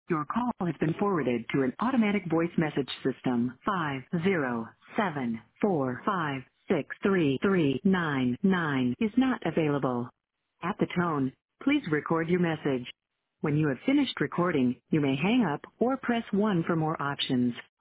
Your call has been forwarded to an automatic voice message system. 50745633399 is not available. At the tone, please record your message. When you have finished recording, you may hang up or press 1 for more options.